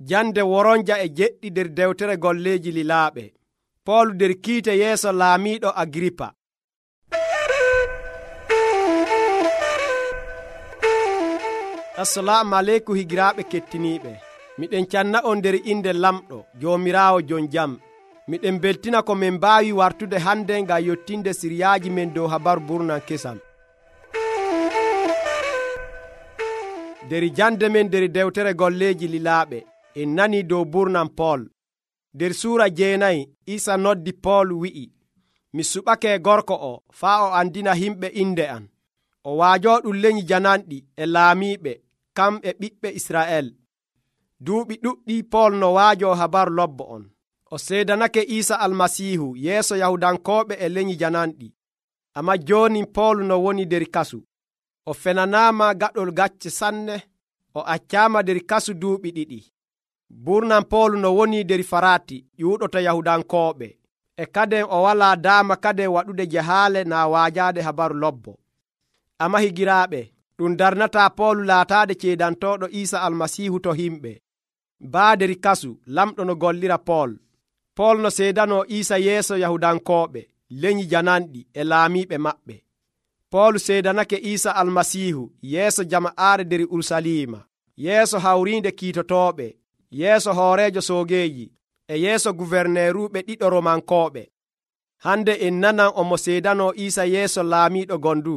Jande woronja e jeɗɗi nder dewtere golleji lilaaɓe. Poolu nder kiite yeeso laamiiɗo Agripa. Assalamu aleykum higiraaɓe kettiniiɓe. Miɗen canna on nder inde lamɗo joomiraawo jon jam. Miɗen beltina ko min mbaawi wartude hande ngam yottinde siriyaaji men dow habaru burnan kesam. Nder jande men nder dewtere golleji lilaaɓe en nani dow burnan Pool. Nder suura 9 Isa noddi Pool wi'i, mi suɓake gorko o faa o andina himɓe inde an. O waajo ɗum leñi jananɗi e laamiiɓe kamɓe ɓiɓɓe Israel. Duuɓi ɗuɗɗi Pool no waajo habaru lobbo on. O seedanake Isa almasihu yeeso yahudankoɓe e leñi jananɗi. Amma joni Pool no woni nder kasu. O fenanama gaɗol gacce sanne. O accama nder kasu duuɓi 2. Burnan Pool no woni nder Farati ƴuuɗoto yahudankoɓe. E kaden o wala dama kaden waɗude jahaale na waajade habaru lobbo. Amma higiraaɓe, ɗum darnata Pool laataade ceedantoɗo Isa almasihu to himɓe. Baa nder kasu lamɗo no gollira Pool. Pool no seedano Isa yeeso yahudankoɓe leñi jananɗi e laamiiɓe maɓɓe. Pool seedanake Isa almasihu yeeso jama'aare nder Urusalima, yeeso hawriinde kiitotoɓe, yeeso hoorejo soogeeji e yeeso guverneruɓe 2 romankoɓe. Hande en nanan omo seedano Isa yeeso laamiiɗo gondu.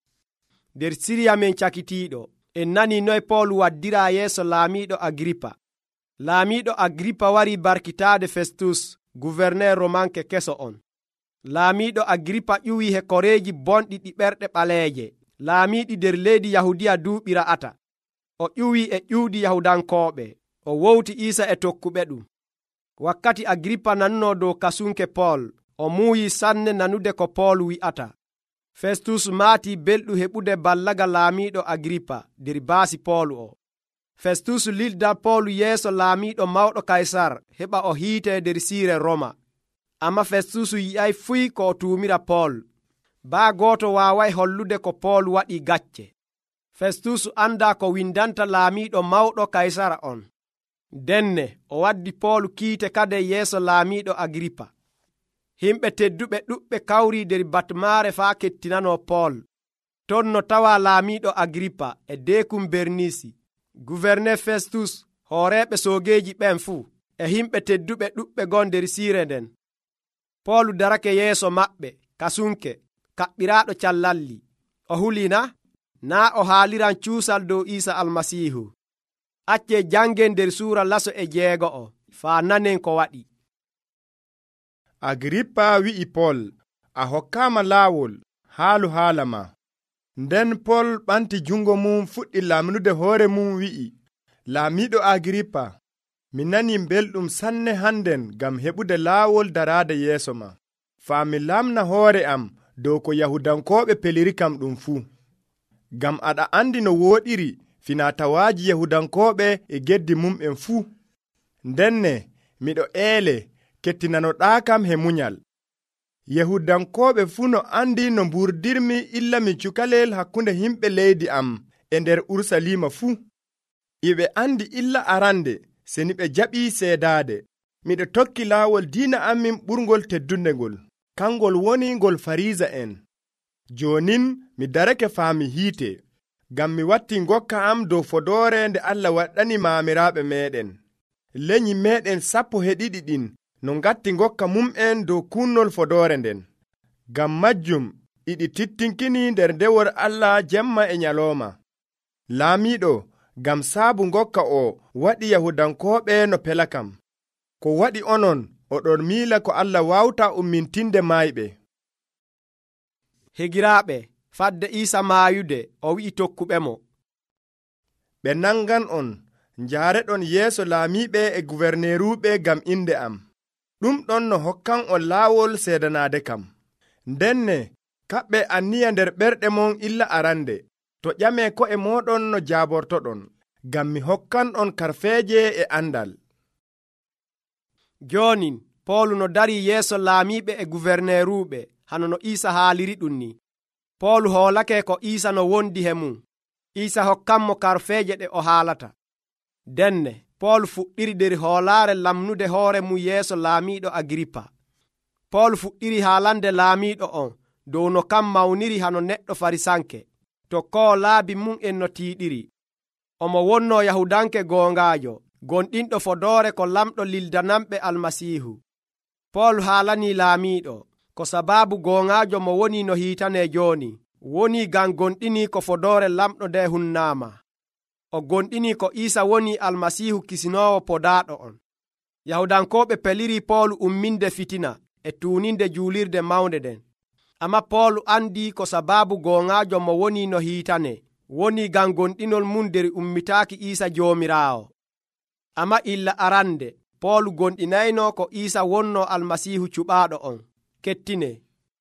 Nder siriya men cakitiiɗo en nani noy Pool waddira yeeso laamiiɗo Agripa. Laamiiɗo Agripa wari barkitaade Festus, guverner romanke keso on. Laamiiɗo Agripa ƴuwi he koreeji bonɗi ɗi ɓerɗe ɓaleeje laamiiɗi nder leydi Yahudiya duuɓi ra'ata. O ƴuwi e ƴuuɗi yahudankoɓe. O wowti Isa e tokkuɓe ɗum. Wakkati Agripa nanno dow kasunke Pool, o muuyi sanne nanude ko Pool wi'ata. Festus maati belɗu heɓude ballaga laamiiɗo Agripa nder baasi Pool o. Festus lilda Pool yeeso laamiiɗo mawɗo Kaysar heɓa o hiite nder siire Roma. Amma Festus yi'ay fuy ko o tuumira Pool. Baa gooto waaway hollude ko Pool waɗi gacce. Festus anda ko windanta laamiiɗo mawɗo Kaysar on. Denne o waddi Pool kiite kade yeeso laamiiɗo Agripa. Himɓe tedduɓe ɗuɓɓe kawri nder batmaare faa kettinano Pool. Ton no tawa laamiiɗo Agripa e deekum Bernisi, guverner Festus, hooreɓe soogeeji ɓen fuu e himɓe tedduɓe ɗuɓɓe gon nder siire nden. Pool darake yeeso maɓɓe kasunke kaɓɓiraaɗo callalli. O hulina naa o haaliran cuusal dow Isa almasihu. Acce jangen nder suura 6 faa nanen ko waɗi. Agripa wi'i Pool, a hokkama laawol haalu haala ma. Nden Pool ɓanti jungo mum fuɗɗi lamnude hoore mum wi'i, laamiiɗo Agripa, mi nani belɗum sanne hannden gam heɓude laawol daraade yeeso ma. Faa mi lamna hoore am dow ko yahudankoɓe peliri kam ɗum fuu. Gam aɗa andi no wooɗiri finatawaaji yahudankoɓe e geddi mum'en fuu. Ndenne miɗo eele kettinanoɗa kam he munyal. Yahudankoɓe fuu no andi no mburdirmi illa mi cukalel hakkunde himɓe leydi am e nder Urusalima fuu. Iɓe andi illa arande seni ɓe jaɓi seedaade. Miɗo tokki laawol diina amin ɓurgol teddundegol, kangol woni ngol Farisa en. Jonin mi darake faami hiite, gam mi watti ngokka am dow fodore nde Allah waɗani maamiraɓe meɗen. Leñi meɗen 12 ɗin no ngatti ngokka mum'en dow kunnol fodore nden. Gam majjum iɗi tittinkini nder ndewor Allah jemma e nyaloma. Laamiɗo, gam saabu ngokka o waɗi yahudankoɓe no pelakam. Ko waɗi onon oɗon miila ko Allah wawta ummintinde mayɓe. Higiraaɓe, fadde Isa maayude o wi'i tokkuɓe mo, ɓe nangan on njaareɗon yeeso laamiiɓe e guverneruɓe gam inde am. Ɗum ɗon no hokkan on laawol seedanaade kam. Ndenne kaɓɓe anniya nder ɓerɗe mon illa arande, to ƴame ko'e moɗon no jaabortoɗon, gam mi hokkan on karfeeje e andal. Jonin Pool no dari yeeso laamiiɓe e guverneruɓe hano no Isa haaliri ɗum ni. Pool hoolake ko Isa no wondi he mum. Isa hokkanmo karfeeje ɗe o haalata. Denne Pool fuɗɗiri nder hoolaare lamnude hoore mum yeeso laamiiɗo Agiripa. Pool fuɗɗiri haalande laamiiɗo on dow no kam mawniri hano neɗɗo farisanke, to koo laabi mum en no tiiɗiri. Omo wonno yahudanke goongaajo, gonɗinɗo fodoore ko lamɗo lildanamɓe almasiihu. Pool haalani laamiiɗo ko sababu goongaajo mo woni no hiitane jooni woni ngam gonɗini ko fodoore lamɗo nde hunnaama. O gonɗini ko Iisa woni almasiihu kisinoowo podaaɗo on. Yahudankooɓe peliri Pool umminde fitina e tuuninde juulirde mawnde den. Amma Pool andi ko sababu goongaajo mo woni no hiitane woni ngam gonɗinol mum nder ummitaaki Iisa joomiraawo. Amma illa arande Pool gonɗinayno ko Iisa wonno almasiihu cuɓaaɗo on. Kettine.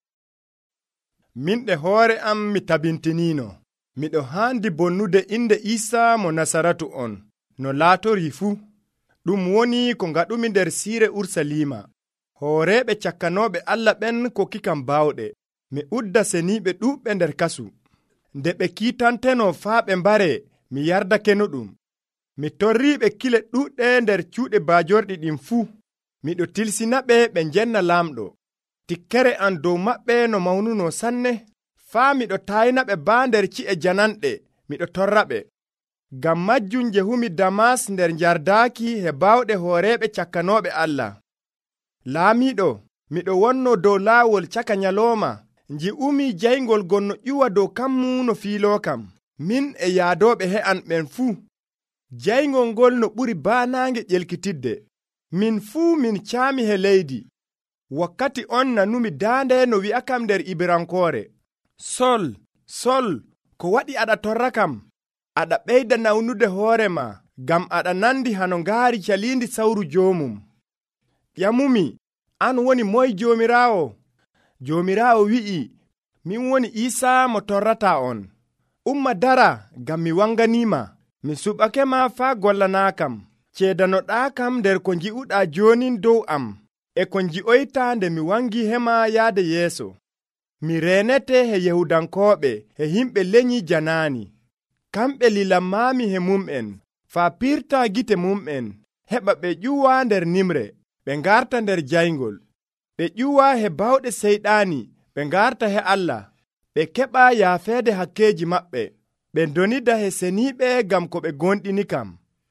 Min ɗe hoore am mi tabintinino. Miɗo haandi bonnude inde Iisa mo Nasaratu on, no laatori fuu. Ɗum woni ko ngaɗumi nder siire Ursalima. Hooreɓe cakkanooɓe Allah ɓen ko kikam baawɗe. Mi udda seniiɓe ɗuuɓɓe nder kasu. Nde ɓe kiitanteno faa ɓe mbare, mi yardakeno ɗum. Mi torriiɓe kile ɗuuɗɗe nder cuuɗe baajorɗi ɗin fuu. Miɗo tilsina ɓe ɓe njenna laamɗo. Tikkere an dow maɓɓe no mawnuno sanne. Faa miɗo taayna ɓe baa nder ci'e jananɗe, miɗo torra ɓe. Ngam majjum njehumi Damas nder njardaaki he baawɗe hooreɓe cakkanooɓe Allah. Laamiiɗo, miɗo wonno dow laawol caka nyalooma, nji'umi jayngol gonno ƴuwa dow kammu no fiiloo kam, min e yaadooɓe he'an ɓen fuu. Jayngol ngol no ɓuri baanaange ƴelkitidde. Min fuu min caami he leydi. Wakkati on nanumi daande no wi'akam nder Ibrankoore. Sol, Sol, ko waɗi aɗa torra kam? Aɗa ɓeyda nawnude hoore ma, ngam aɗa nandi hano ngaari caliindi sawru joomum. Ƴamumi, an woni moy Joomiraawo? Joomiraawo wi'i, min woni Iisa mo torrata on. Umma dara, ngam mi wanganiima. Mi suɓake ma faa gollanaakam. Ceedanoɗaa kam nder ko nji'uɗaa joonin dow am, e ko nji'oyta nde mi wangi hema yaade yeeso. Mi renete he Yahudankooɓe he himɓe leñi janaani. Kamɓe lilammami he mum'en, faa pirta gite mum'en, heɓa ɓe ƴuwa nder nimre, ɓe ngarta nder jayngol. Ɓe ƴuwa he bawɗe seyɗaani, ɓe ngarta he Allah. Ɓe keɓa yaafeede hakkeji maɓɓe. Ɓe donida he seniiɓe ngam ko ɓe gonɗini kam.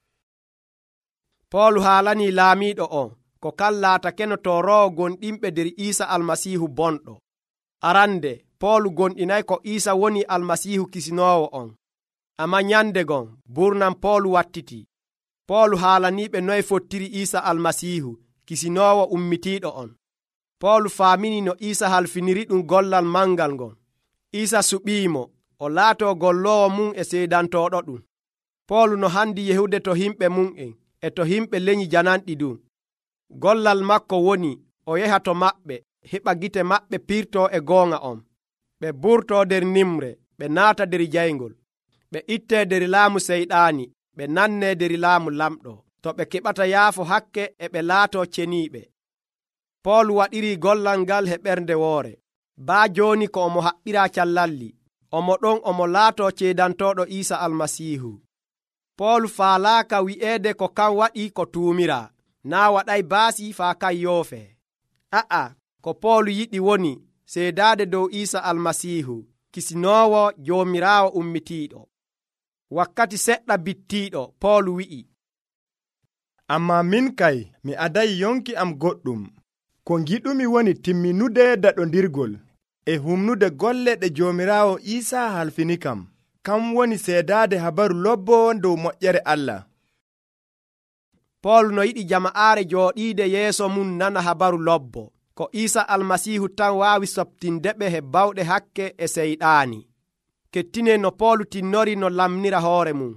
Pool haalani laamiiɗo on ko kallatake no torowo gonɗinɓe nder Iisa almasiihu bonɗo. Arande Pool gonɗinay ko Iisa woni almasiihu kisinoowo on. Amma nyande gon burnam Pool wattiti. Pool haalaniɓe noy fottiri Iisa almasiihu kisinoowo ummitiiɗo on. Pool faamini no Iisa halfiniri ɗum gollal mangal ngon. Iisa suɓiimo, o laato gollowo mum e seedantoɗo ɗum. Pool no handi yehude to himɓe mum'en e to himɓe leñi jananɗi ɗum. Gollal makko woni o yeha to maɓɓe, heɓa gite maɓɓe pirto e goonga on. Ɓe burto nder nimre, ɓe naata nder jayngol. Ɓe itte nder laamu seyɗaani, ɓe nanne nder laamu lamɗo, to ɓe keɓata yaafo hakke e ɓe laato ceniiɓe. Pool waɗiri gollal ngal he ɓernde woore. Baa jooni ko omo haɓɓira callalli, omo ɗon omo laato ceedantoɗo Iisa almasiihu. Pool faalaaka wi'eede ko kan waɗi ko tuumira, naa waɗay baasi faa kan yoofe. A'a, ko Pool yiɗi woni seedaade dow Iisa almasiihu, kisinoowo Joomiraawo ummitiiɗo. Wakkati seɗɗa bittiiɗo, Pool wi'i, Amma min kay, mi adayi yonki am goɗɗum. Ko ngiɗumi woni timminude daɗondirgol e humnude golle ɗe Joomiraawo Iisa halfini kam. Kam woni seedaade habaru lobbo dow moƴƴere Allah. Pool no yiɗi jama'aare jooɗiide yeeso mum nana habaru lobbo, ko Iisa almasiihu tan waawi soɓtindeɓe he bawɗe hakke e seyɗaani. Kettine no Pool tinnori no lamnira hoore mum.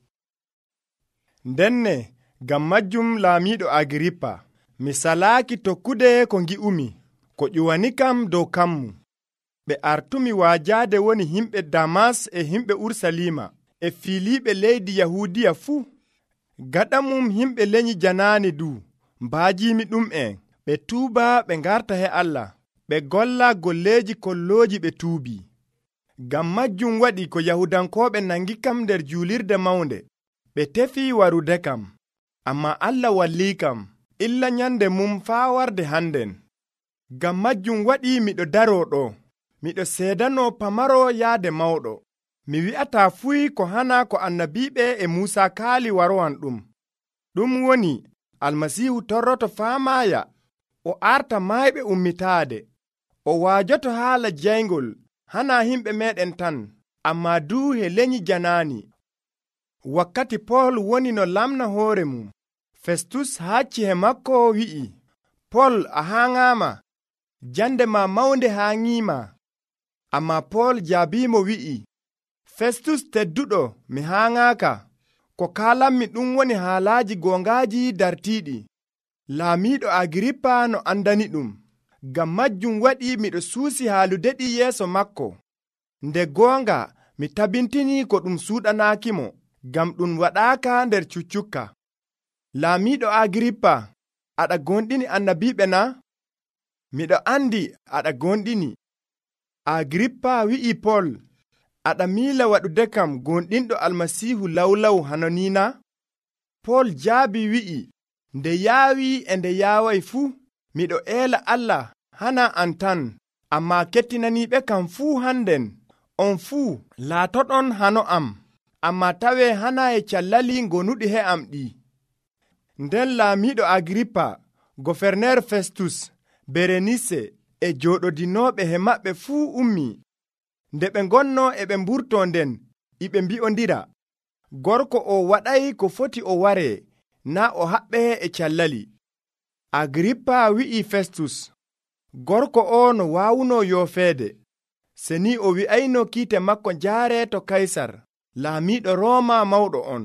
Ndenne, ngam majjum laamiiɗo Agirippa, mi salaaki tokkude ko ngi'umi, ko ƴuwani kam dow kammu. Ɓe artumi waajaade woni himɓe Damas e himɓe Ursalima e fiiliiɓe leydi Yahudiya fuu. Gaɗa mum himɓe leñi janaani du, mbaajiimi ɗum'en, ɓe tuuba ɓe ngarta he Allah, ɓe golla golleeji kollooji ɓe tuubi. Ngam majjum waɗi ko Yahudankooɓe nangi kam nder juulirde mawnde, ɓe tefi warude kam. Amma Allah walli kam illa nyande mum faa warde hannden. Ngam majjum waɗi miɗo daroɗo, miɗo seedano pamaro yaade mawɗo. Mi wi'ata fuy ko hana ko annabiiɓe e Muusa kaali warowan ɗum. Ɗum woni Almasiihu torroto faamaaya, o arta mayɓe ummitaade, o waajoto haala jayngol hana himɓe meɗen tan, amma duu he leñi janaani. Wakkati Pol woni no lamna hoore mum, Festus hacci he makko wi'i, Pol a haaŋaama, jande ma mawnde haaŋiima. Amma Pol jaabiimo wi'i, Festus tedduɗo, mi haaŋaaka, ko kaalanmi ɗum woni haalaaji goongaaji dartiiɗi. Laamiiɗo Agirippa no andani ɗum, ngam majjum waɗi miɗo suusi haalude ɗi yeeso makko. Nde goonga mi tabintini ko ɗum suuɗanaakimo, ngam ɗum waɗaaka nder cuccukka. Laamiiɗo Agirippa, aɗa gonɗini annabiiɓe na? Miɗo andi aɗa gonɗini. Agirippa wi'i Pol, aɗa miila waɗude kam gonɗinɗo Almasiihu lawlaw hanoniina? Pol jaabi wi'i, nde yaawi e nde yaaway fuu, miɗo eela Allah hana an tan, amma kettinaniiɓe kam fuu hannden. On fuu laatoɗon hano am, amma tawe hana e callali gonuɗi he am ɗi. Nden laamiiɗo Agirippa, goferneer Festus, Berenise e jooɗodinooɓe he maɓɓe fuu ummi. Nde ɓe ngonno e ɓe mburto nden, iɓe mbi'ondira, gorko o waɗay ko foti o ware, na o haɓɓe e callali. Agirippa wi'i Festus, gorko o no waawuno yoofeede, seni o wi'ayno kiite makko jaare to Kaysar, laamiiɗo Rooma mawɗo on.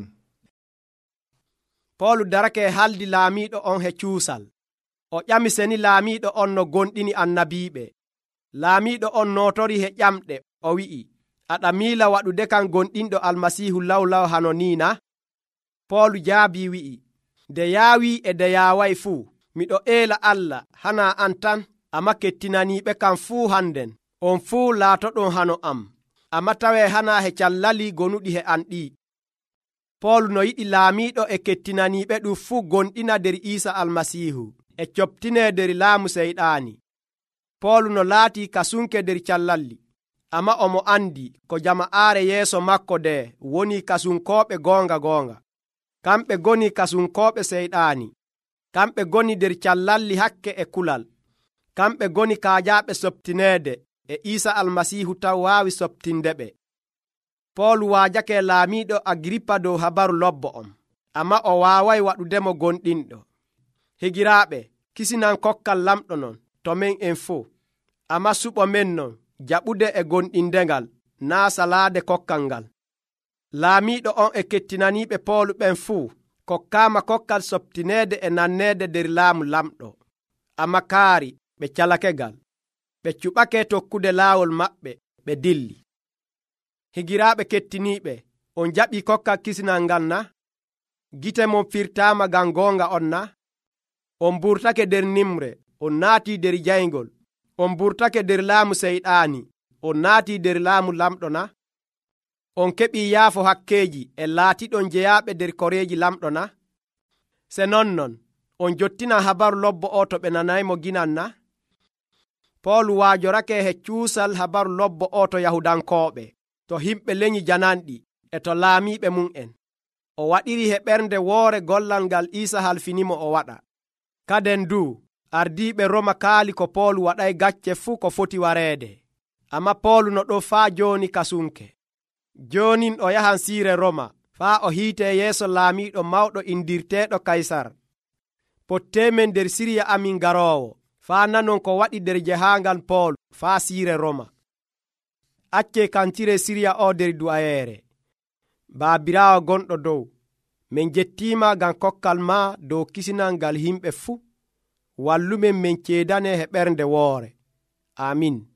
Poolu darake haldi laamiiɗo on he cuusal. O ƴami seni laamiiɗo on no gonɗini annabiiɓe. Laamiiɗo on nootori he ƴamɗe, o wi'i, aɗa miila waɗude kan gonɗinɗo Almasiihu lawlaw hanoniina? Poolu jaabi wi'i, nde yaawi e nde yaaway fuu, miɗo eela Allah hana an tan, amma kettinaniiɓe kam fuu hannden. On fuu laatoɗon hano am, amma tawe hana he callali gonuɗi he an ɗi. Poolu no yiɗi laamiiɗo e kettinaniiɓe ɗum fuu gonɗina der Iisa Almasiihu e coptine der laamu seyɗaani. Poolu no laati kasunke der callalli, amma omo andi ko jama'aare yeeso makko de woni kasunkooɓe goonga. Kamɓe goni kasunkooɓe seyɗaani. Kamɓe goni der callalli hakke e kulal. Kamɓe goni kaajaaɓe soptineede e Iisa Almasiihu taw waawi soptinde ɓe. Poolu waajake laamiiɗo Agirippa dow habaru lobbo on, amma o waaway waɗudemo gonɗinɗo. Higiraaɓe, kisinan kokkal lamɗo non to men en fo, amma suɓo men non jaɓude e gonɗindengal, naa salaade kokkal ngal. Laamiiɗo on e kettinaniiɓe Poolu ɓen fuu kokkaama kokkal soptineede e nanneede der laamu lamɗo, amma kaari ɓe calakegal. Ɓe cuɓake tokkude laawol maɓɓe, ɓe dilli. Higiraaɓe kettiniiɓe, on jaɓi kokkal kisinal ngal na? Gite mon firtaama ngam goonga on na? On burtake der nimre, on naati der jayngol. On burtake der laamu seyɗaani, on naati der laamu lamɗo na? On keɓi yaafo hakkeeji e laatiɗon jeyaaɓe der koreeji lamɗo na? Se non, on jottina habaru lobbo o to ɓe nanaymo ginan na? Poolu waajorake he cuusal habaru lobbo o to Yahudankooɓe, to himɓe leñi jananɗi e to laamiiɓe mum en. O waɗiri he ɓernde woore gollal ngal Iisa halfinimo o waɗa. Kaden du ardiiɓe Roma kaali ko Poolu waɗay gacce fuu ko foti wareede, amma Poolu no ɗo faa jooni kasunke. Joonin o yahan siire Roma faa o hiite yeeso laamiiɗo mawɗo indirteeɗo Kaysar. Potteemen der siriya amin garoowo, faa nanon ko waɗi der jahaangal Poolu faa siire Roma. Acce kantire siriya o der du'ayeere. Baabiraawo gonɗo dow, min jettiima ngam kokkal ma dow kisinal ngal himɓe fuu. Wallumen min ceedane he ɓernde woore. Amin.